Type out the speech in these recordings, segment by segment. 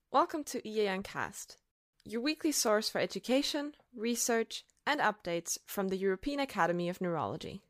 Welcome to EAN Cast, your weekly source for education, research, and updates from the European Academy of Neurology.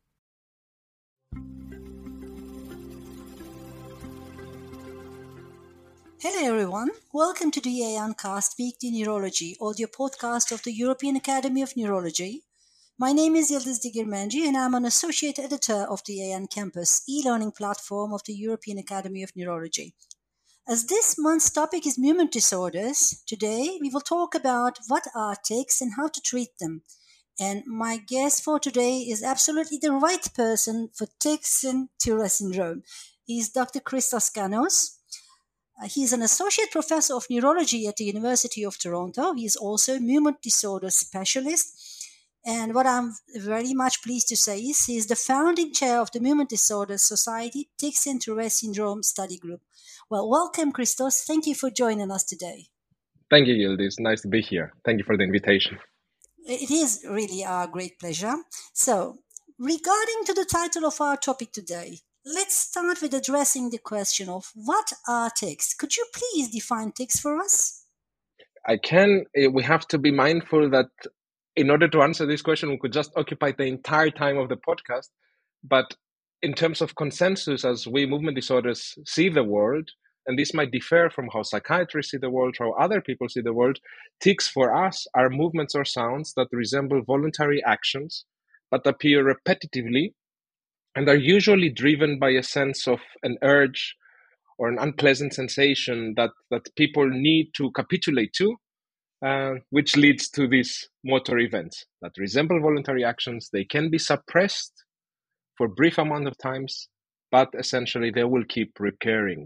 Hello everyone, welcome to the EAN Cast Weekly Neurology audio podcast of the European Academy of Neurology. My name is Yıldız Digirmenci and I'm an associate editor of the EAN Campus e-learning platform of the European Academy of Neurology. As this month's topic is movement disorders, today we will talk about what are tics and how to treat them. And my guest for today is absolutely the right person for tics and Tourette syndrome. He is Dr. Christos Ganos. He's an associate professor of neurology at the University of Toronto. He is also a movement disorder specialist. And what I'm very much pleased to say is he is the founding chair of the Movement Disorders Society Tics and Tourette Syndrome Study Group. Well, welcome, Christos. Thank you for joining us today. Thank you, Yıldız. Nice to be here. Thank you for the invitation. It is really a great pleasure. So, regarding to the title of our topic today, let's start with addressing the question of what are tics. Could you please define tics for us? I can. We have to be mindful that in order to answer this question, we could just occupy the entire time of the podcast. But in terms of consensus, as we movement disorders see the world, and this might differ from how psychiatrists see the world, how other people see the world, tics for us are movements or sounds that resemble voluntary actions, but appear repetitively, and are usually driven by a sense of an urge or an unpleasant sensation that people need to capitulate to, which leads to these motor events that resemble voluntary actions. They can be suppressed for brief amount of times, but essentially they will keep recurring.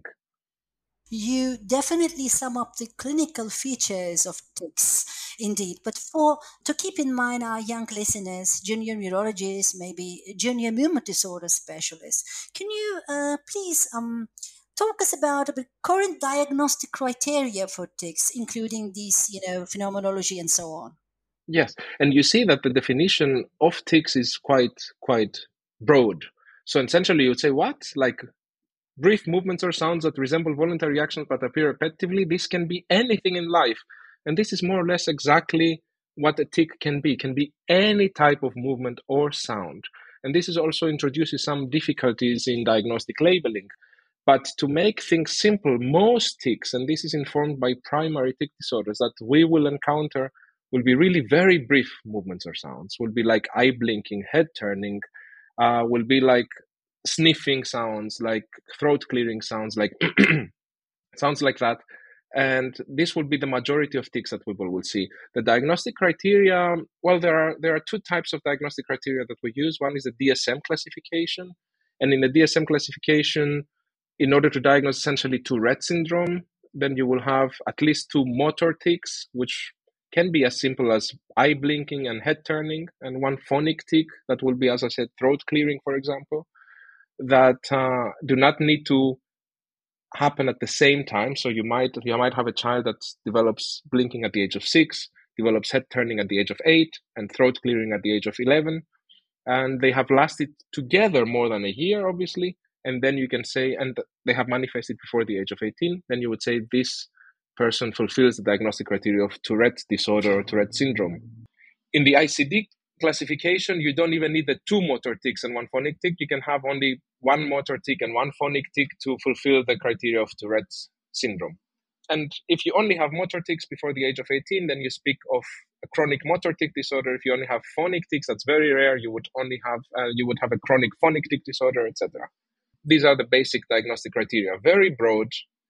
You definitely sum up the clinical features of tics, indeed. But to keep in mind our young listeners, junior neurologists, maybe junior movement disorder specialists, can you please talk us about the current diagnostic criteria for tics, including these, phenomenology and so on? Yes, and you see that the definition of tics is quite broad. So essentially, you'd say what? Like brief movements or sounds that resemble voluntary actions but appear repetitively. This can be anything in life, and this is more or less exactly what a tic can be. It can be any type of movement or sound, and this is also introduces some difficulties in diagnostic labeling. But to make things simple, most tics, and this is informed by primary tic disorders that we will encounter, will be really very brief movements or sounds, will be like eye blinking, head turning, will be like sniffing sounds, like throat clearing sounds, like sounds like that. And this will be the majority of tics that people will see. The diagnostic criteria, well, there are two types of diagnostic criteria that we use. One is the DSM classification. And in the DSM classification, in order to diagnose essentially Tourette syndrome, then you will have at least two motor tics, which can be as simple as eye blinking and head turning, and one phonic tic that will be, as I said, throat clearing, for example, that do not need to happen at the same time. So you might have a child that develops blinking at the age of 6, develops head turning at the age of 8, and throat clearing at the age of 11, and they have lasted together more than a year, obviously. And then you can say, and they have manifested before the age of 18, then you would say this person fulfills the diagnostic criteria of Tourette disorder or Tourette syndrome. In the ICD classification, you don't even need the two motor tics and one phonic tic. You can have only one motor tic and one phonic tic to fulfill the criteria of Tourette syndrome. And if you only have motor tics before the age of 18, then you speak of a chronic motor tic disorder. If you only have phonic tics, that's very rare. You would have a chronic phonic tic disorder, etc. These are the basic diagnostic criteria. Very broad.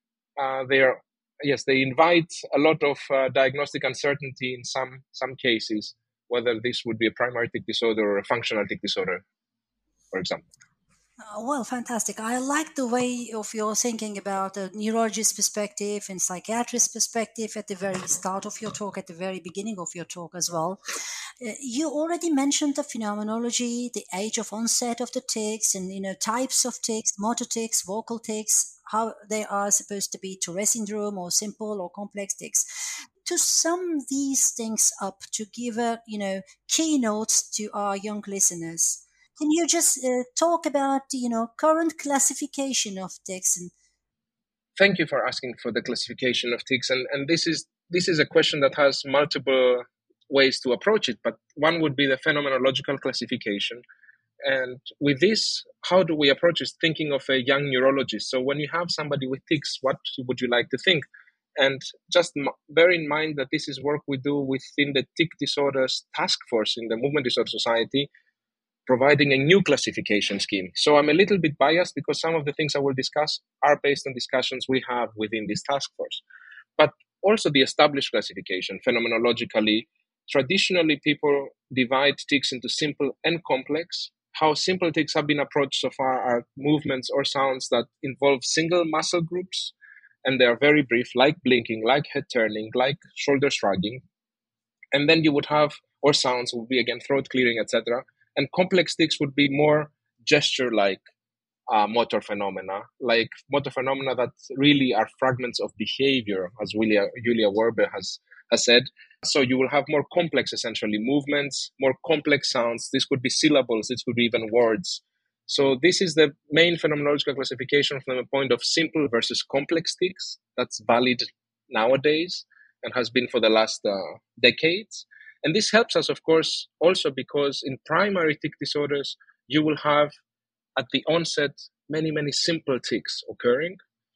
They invite a lot of diagnostic uncertainty in some cases, whether this would be a primary tic disorder or a functional tic disorder, for example. Well, fantastic. I like the way of your thinking about a neurologist perspective and psychiatrist perspective at the very start of your talk, at the very beginning of your talk as well. You already mentioned the phenomenology, the age of onset of the tics, and types of tics, motor tics, vocal tics, how they are supposed to be Tourette syndrome or simple or complex tics. To sum these things up, to give keynotes to our young listeners, can you just talk about the current classification of tics? Thank you for asking for the classification of tics, and this is a question that has multiple ways to approach it. But one would be the phenomenological classification, and with this, how do we approach it? Thinking of a young neurologist. So when you have somebody with tics, what would you like to think? And just bear in mind that this is work we do within the tic disorders task force in the Movement Disorder Society, providing a new classification scheme. So I'm a little bit biased because some of the things I will discuss are based on discussions we have within this task force. But also the established classification, phenomenologically, traditionally people divide tics into simple and complex. How simple tics have been approached so far are movements or sounds that involve single muscle groups, and they are very brief, like blinking, like head turning, like shoulder shrugging. And then you would have, or sounds would be again throat clearing, etc. And complex tics would be more gesture-like motor phenomena that really are fragments of behavior, as Julia Werbe has said. So you will have more complex, essentially, movements, more complex sounds. This could be syllables, this could be even words. So this is the main phenomenological classification from the point of simple versus complex tics. That's valid nowadays and has been for the last decades. And this helps us, of course, also because in primary tic disorders, you will have at the onset many simple tics occurring.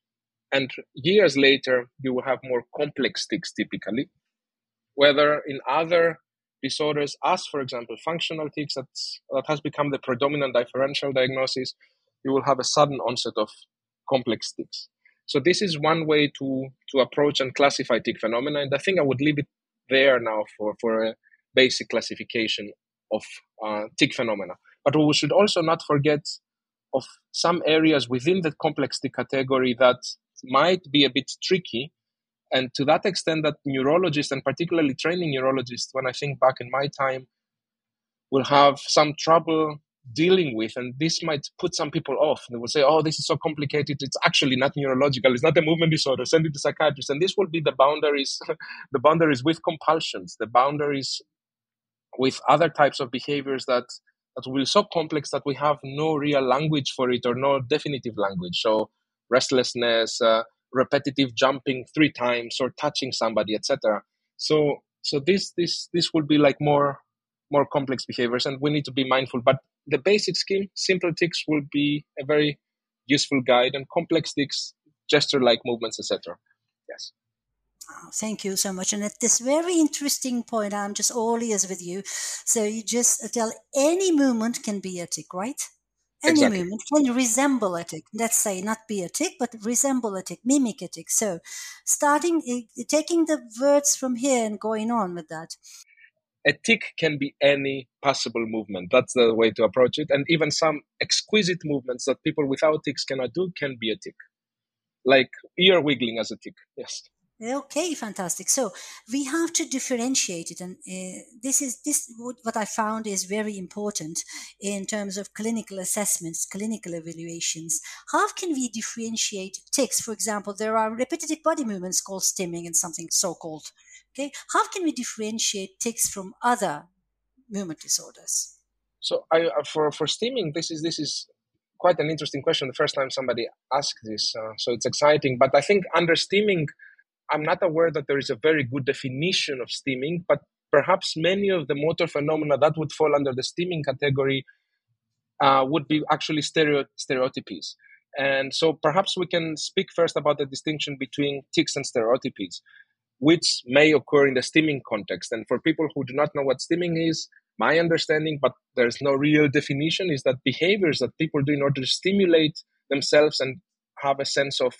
And years later, you will have more complex tics typically. Whether in other disorders, as for example, functional tics, that has become the predominant differential diagnosis, you will have a sudden onset of complex tics. So this is one way to approach and classify tic phenomena. And I think I would leave it there now for a basic classification of tic phenomena. But we should also not forget of some areas within the complex tic category that might be a bit tricky. And to that extent that neurologists, and particularly training neurologists, when I think back in my time, will have some trouble dealing with, and this might put some people off. They will say, oh, this is so complicated, it's actually not neurological, it's not a movement disorder, send it to psychiatrists. And this will be the boundaries, the boundaries with compulsions, the boundaries with other types of behaviors that will be so complex that we have no real language for it or no definitive language. So restlessness, repetitive jumping 3 times or touching somebody, etc. So this would be like more complex behaviors, and we need to be mindful. But the basic scheme, simple tics, will be a very useful guide, and complex tics, gesture-like movements, etc. Yes. Oh, thank you so much. And at this very interesting point, I'm just all ears with you. So you just tell any movement can be a tic, right? Any Exactly. movement can resemble a tic. Let's say not be a tic, but resemble a tic, mimic a tic. So starting, taking the words from here and going on with that. A tic can be any possible movement. That's the way to approach it. And even some exquisite movements that people without tics cannot do can be a tic. Like ear wiggling as a tic. Yes. Okay, fantastic. So we have to differentiate it, and what I found is very important in terms of clinical assessments, clinical evaluations. How can we differentiate tics? For example, there are repetitive body movements called stimming and something so-called. Okay, how can we differentiate tics from other movement disorders? So for stimming, this is quite an interesting question. The first time somebody asked this, so it's exciting. But I think under stimming, I'm not aware that there is a very good definition of stimming, but perhaps many of the motor phenomena that would fall under the stimming category would be actually stereotypies. And so perhaps we can speak first about the distinction between tics and stereotypies, which may occur in the stimming context. And for people who do not know what stimming is, my understanding, but there's no real definition, is that behaviors that people do in order to stimulate themselves and have a sense of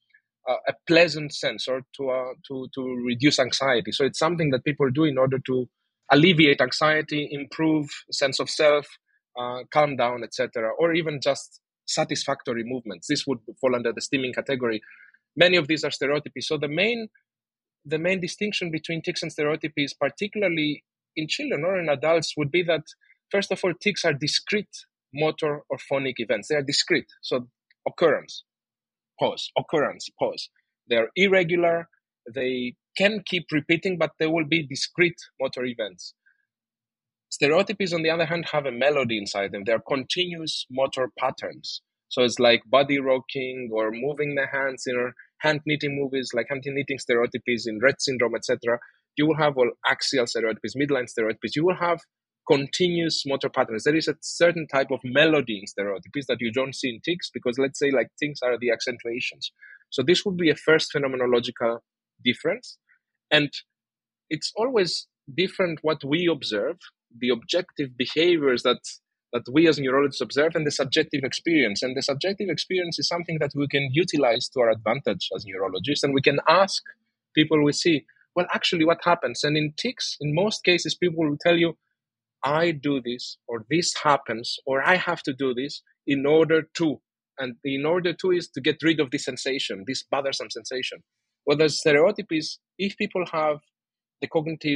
a pleasant sense, or to reduce anxiety. So it's something that people do in order to alleviate anxiety, improve sense of self, calm down, etc., or even just satisfactory movements. This would fall under the stimming category. Many of these are stereotypies. So the main distinction between tics and stereotypies, particularly in children or in adults, would be that, first of all, tics are discrete motor or phonic events. They are discrete. So occurrence, pause, occurrence, pause. They're irregular. They can keep repeating, but they will be discrete motor events. Stereotypies, on the other hand, have a melody inside them. They're continuous motor patterns. So it's like body rocking or moving the hands in hand knitting movies, like hand knitting stereotypies in Rett syndrome, etc. You will have all axial stereotypies, midline stereotypies. You will have continuous motor patterns. There is a certain type of melody in stereotypies that you don't see in tics, because let's say like things are the accentuations. So this would be a first phenomenological difference. And it's always different what we observe, the objective behaviors that we as neurologists observe, and the subjective experience. And the subjective experience is something that we can utilize to our advantage as neurologists. And we can ask people we see, well, actually, what happens? And in tics, in most cases, people will tell you, I do this, or this happens, or I have to do this in order to. And the in order to is to get rid of this sensation, this bothersome sensation. Well, the stereotype is, if people have the cognitive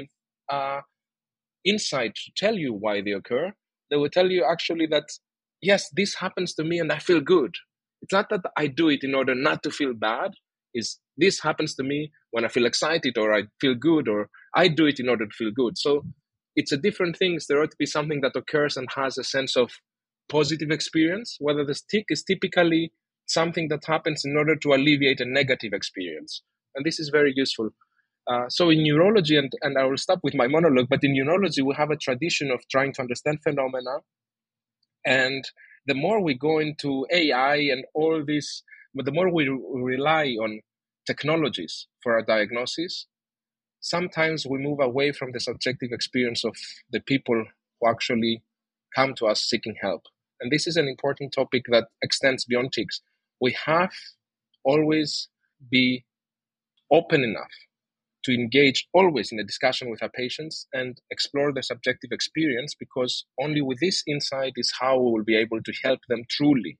insight to tell you why they occur, they will tell you actually that, yes, this happens to me and I feel good. It's not that I do it in order not to feel bad. Is this happens to me when I feel excited or I feel good, or I do it in order to feel good. So it's a different thing. Stereotype is something that occurs and has a sense of positive experience, whether the tic is typically something that happens in order to alleviate a negative experience. And this is very useful. So in neurology, and I will stop with my monologue, but in neurology, we have a tradition of trying to understand phenomena. And the more we go into AI and all this, but the more we rely on technologies for our diagnosis, sometimes we move away from the subjective experience of the people who actually come to us seeking help. And this is an important topic that extends beyond tics. We have always be open enough to engage always in a discussion with our patients and explore their subjective experience, because only with this insight is how we will be able to help them truly.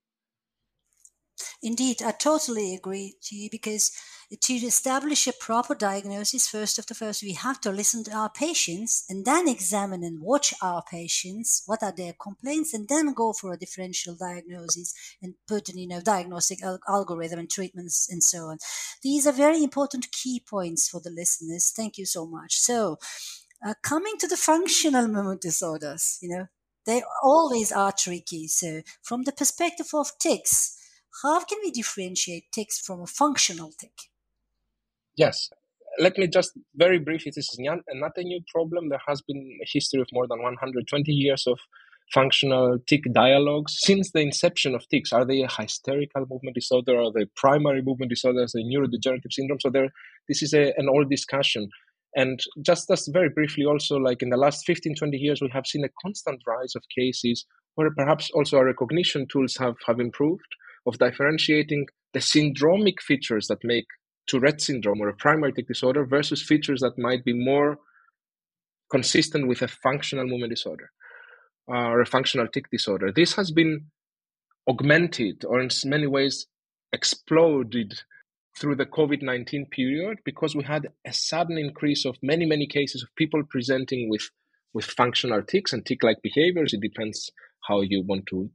Indeed, I totally agree to you, because to establish a proper diagnosis, first, we have to listen to our patients and then examine and watch our patients, what are their complaints, and then go for a differential diagnosis and put in, diagnostic algorithm and treatments and so on. These are very important key points for the listeners. Thank you so much. So, coming to the functional movement disorders, they always are tricky. So, from the perspective of tics, how can we differentiate tics from a functional tic? Yes. Let me just very briefly, this is not a new problem. There has been a history of more than 120 years of functional tic dialogues since the inception of tics. Are they a hysterical movement disorder? Are they primary movement disorders? Are they neurodegenerative syndrome? So this is an old discussion. And just very briefly also, like in the last 15, 20 years, we have seen a constant rise of cases where perhaps also our recognition tools have improved, of differentiating the syndromic features that make Tourette syndrome or a primary tic disorder versus features that might be more consistent with a functional movement disorder or a functional tic disorder. This has been augmented, or in many ways exploded, through the COVID-19 period, because we had a sudden increase of many, many cases of people presenting with functional tics and tic-like behaviors. It depends how you want to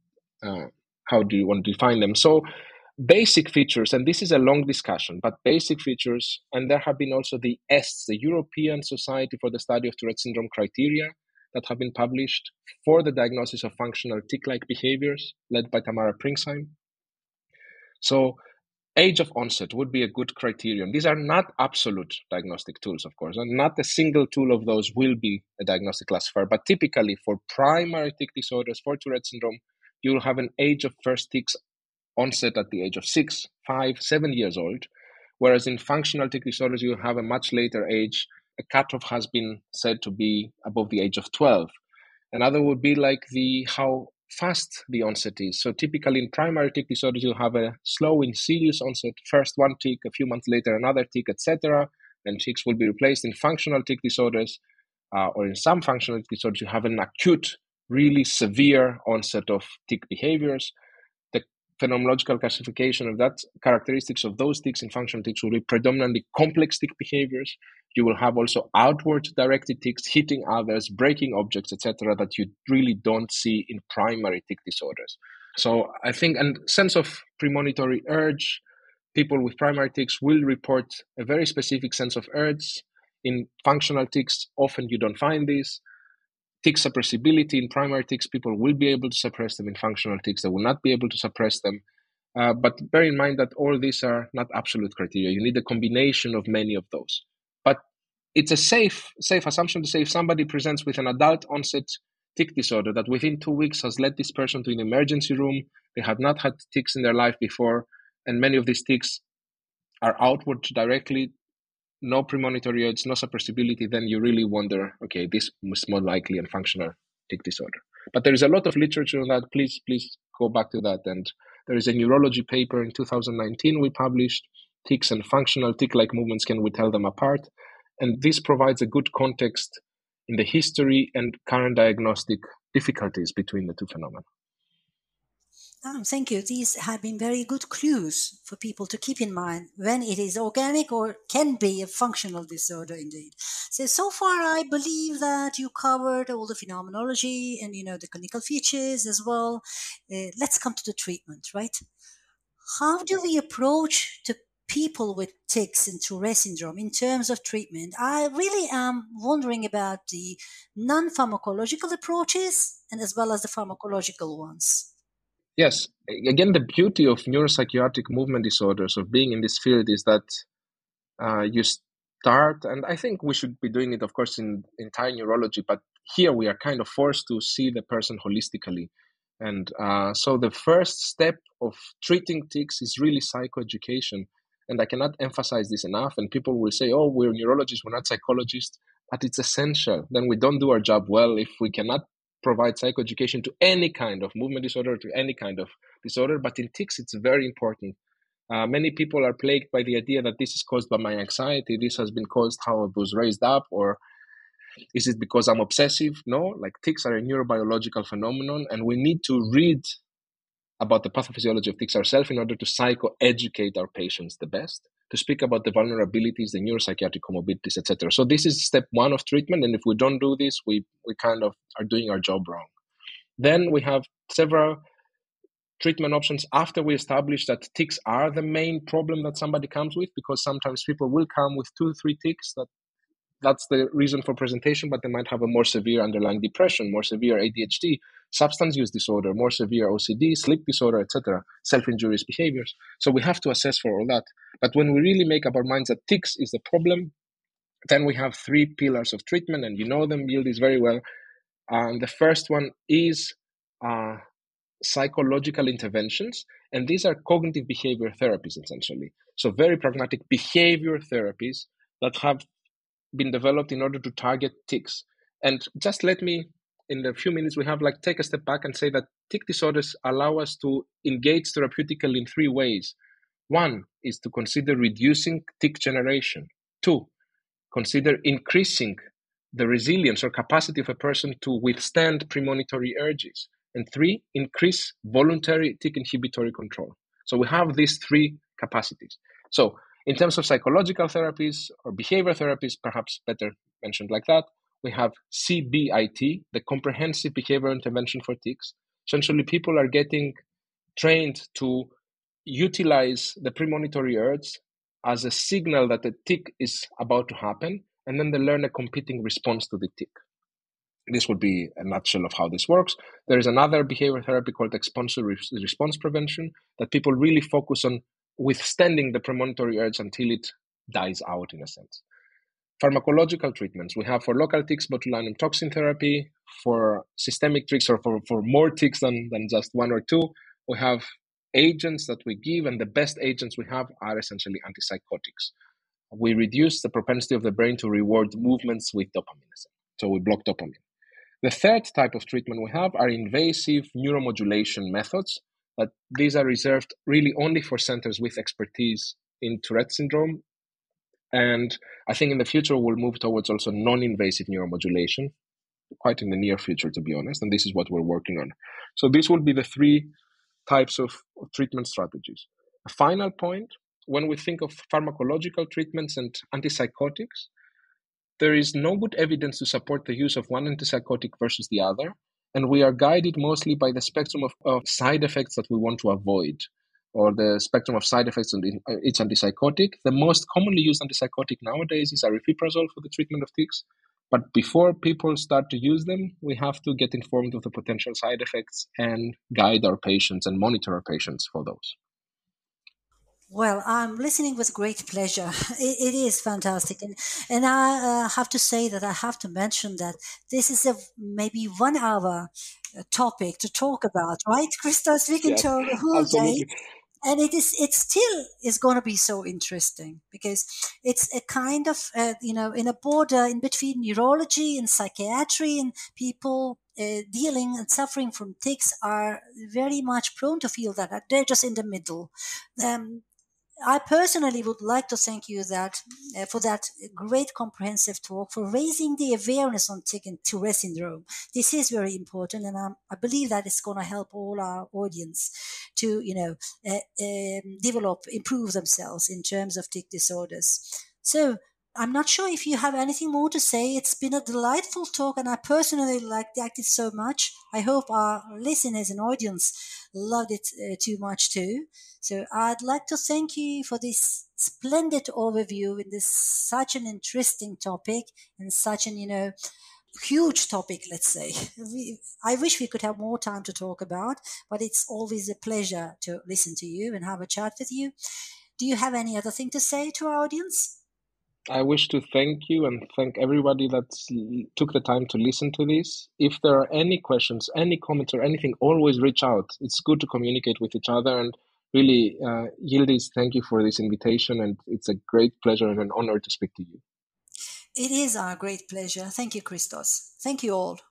define them. So basic features, and this is a long discussion, but basic features, and there have been also the ESTs, the European Society for the Study of Tourette Syndrome criteria, that have been published for the diagnosis of functional tic-like behaviors, led by Tamara Pringsheim. So age of onset would be a good criterion. These are not absolute diagnostic tools, of course, and not a single tool of those will be a diagnostic classifier, but typically for primary tic disorders, for Tourette syndrome, you will have an age of first tics onset at the age of 6, 5, 7 years old, whereas in functional tic disorders, you have a much later age. A cutoff has been said to be above the age of 12. Another would be like how fast the onset is. So typically in primary tic disorders, you have a slow, insidious onset, first one tic, a few months later another tic, etc. And tics will be replaced. In functional tic disorders, or in some functional tic disorders, you have an acute, really severe onset of tic behaviors. The phenomenological classification of that characteristics of those tics in functional tics will be predominantly complex tic behaviors. You will have also outward directed tics, hitting others, breaking objects, etc., that you really don't see in primary tic disorders. So I think, and sense of premonitory urge, people with primary tics will report a very specific sense of urge. In functional tics, often you don't find this. Tic suppressibility in primary tics, people will be able to suppress them. In functional tics, they will not be able to suppress them. But bear in mind that all these are not absolute criteria. You need a combination of many of those. But it's a safe assumption to say if somebody presents with an adult onset tick disorder that within 2 weeks has led this person to an emergency room, they have not had ticks in their life before, and many of these ticks are outward directly, no premonitory urge, no suppressibility, then you really wonder, okay, this is more likely a functional tick disorder. But there is a lot of literature on that. Please go back to that. And there is a neurology paper in 2019 we published, Tics and Functional Tick-like Movements, Can We Tell Them Apart? And this provides a good context in the history and current diagnostic difficulties between the two phenomena. Thank you. These have been very good clues for people to keep in mind when it is organic or can be a functional disorder indeed. So far, I believe that you covered all the phenomenology and, the clinical features as well. Let's come to the treatment, right? How do we approach the people with tics and Tourette syndrome in terms of treatment? I really am wondering about the non-pharmacological approaches and as well as the pharmacological ones. Yes. Again, the beauty of neuropsychiatric movement disorders, of being in this field, is that you start, and I think we should be doing it, of course, in entire neurology, but here we are kind of forced to see the person holistically. And so the first step of treating tics is really psychoeducation. And I cannot emphasize this enough. And people will say, oh, we're neurologists, we're not psychologists, but it's essential. Then we don't do our job well if we cannot provide psychoeducation to any kind of movement disorder, to any kind of disorder. But in tics, it's very important. Many people are plagued by the idea that this is caused by my anxiety, this has been caused how I was raised up, or is it because I'm obsessive? No, like tics are a neurobiological phenomenon, and we need to read about the pathophysiology of tics ourselves in order to psychoeducate our patients the best, to speak about the vulnerabilities, the neuropsychiatric comorbidities, etc. So this is step one of treatment, and if we don't do this, we kind of are doing our job wrong. Then we have several treatment options after we establish that tics are the main problem that somebody comes with, because sometimes people will come with 2-3 tics that's the reason for presentation, but they might have a more severe underlying depression, more severe ADHD, substance use disorder, more severe OCD, sleep disorder, etc., self-injurious behaviors. So we have to assess for all that. But when we really make up our minds that tics is the problem, then we have 3 pillars of treatment, and you know them, Yield is very well. The first one is psychological interventions, and these are cognitive behavior therapies, essentially. So very pragmatic behavior therapies that have been developed in order to target tics. And just let me, in the few minutes we have, take a step back and say that tic disorders allow us to engage therapeutically in 3 ways. 1 is to consider reducing tic generation. 2, consider increasing the resilience or capacity of a person to withstand premonitory urges. And 3, increase voluntary tic inhibitory control. So we have these 3 capacities. So in terms of psychological therapies or behavior therapies, perhaps better mentioned like that, we have CBIT, the Comprehensive Behavioral Intervention for Tics. Essentially, people are getting trained to utilize the premonitory urge as a signal that a tic is about to happen, and then they learn a competing response to the tic. This would be a nutshell of how this works. There is another behavior therapy called exposure response prevention that people really focus on withstanding the premonitory urge until it dies out, in a sense. Pharmacological treatments we have for local tics, botulinum toxin therapy. For systemic tics, or for more tics than just 1 or 2, we have agents that we give, and the best agents we have are essentially antipsychotics. We reduce the propensity of the brain to reward movements with dopamine, so we block dopamine. The third type of treatment we have are invasive neuromodulation methods, but these are reserved really only for centers with expertise in Tourette syndrome. And I think in the future we'll move towards also non-invasive neuromodulation, quite in the near future, to be honest, and this is what we're working on. So this will be the 3 types of treatment strategies. A final point, when we think of pharmacological treatments and antipsychotics, there is no good evidence to support the use of one antipsychotic versus the other, and we are guided mostly by the spectrum of side effects that we want to avoid, or the spectrum of side effects in each antipsychotic. The most commonly used antipsychotic nowadays is aripiprazole for the treatment of tics, but before people start to use them, we have to get informed of the potential side effects and guide our patients and monitor our patients for those. Well, I'm listening with great pleasure. It is fantastic, and I have to say that I have to mention that this is a maybe 1 hour topic to talk about, right, Christos? We can Yes, talk a whole day, absolutely. and it still is going to be so interesting because it's a kind of in a border in between neurology and psychiatry, and people dealing and suffering from tics are very much prone to feel that they're just in the middle. um, I personally would like to thank you for that great comprehensive talk, for raising the awareness on tic and Tourette syndrome. This is very important, and I believe that it's going to help all our audience to, improve themselves in terms of tic disorders. So I'm not sure if you have anything more to say. It's been a delightful talk, and I personally liked it so much. I hope our listeners and audience loved it too much too. So I'd like to thank you for this splendid overview in this such an interesting topic and such an huge topic. Let's say I wish we could have more time to talk about, but it's always a pleasure to listen to you and have a chat with you. Do you have any other thing to say to our audience? I wish to thank you and thank everybody that took the time to listen to this. If there are any questions, any comments, or anything, always reach out. It's good to communicate with each other. And really, Yildiz, thank you for this invitation. And it's a great pleasure and an honor to speak to you. It is our great pleasure. Thank you, Christos. Thank you all.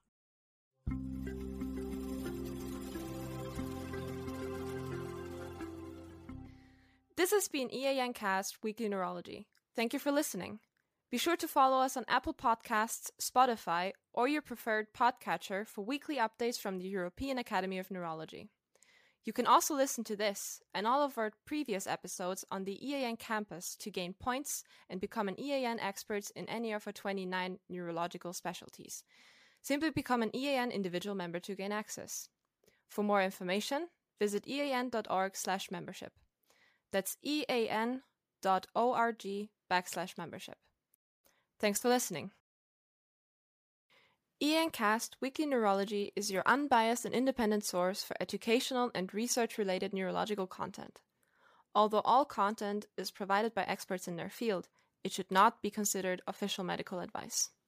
This has been EAN Cast Weekly Neurology. Thank you for listening. Be sure to follow us on Apple Podcasts, Spotify, or your preferred podcatcher for weekly updates from the European Academy of Neurology. You can also listen to this and all of our previous episodes on the EAN campus to gain points and become an EAN expert in any of our 29 neurological specialties. Simply become an EAN individual member to gain access. For more information, visit ean.org/membership. That's ean.org/membership. Thanks for listening. EAN Cast Weekly Neurology is your unbiased and independent source for educational and research-related neurological content. Although all content is provided by experts in their field, it should not be considered official medical advice.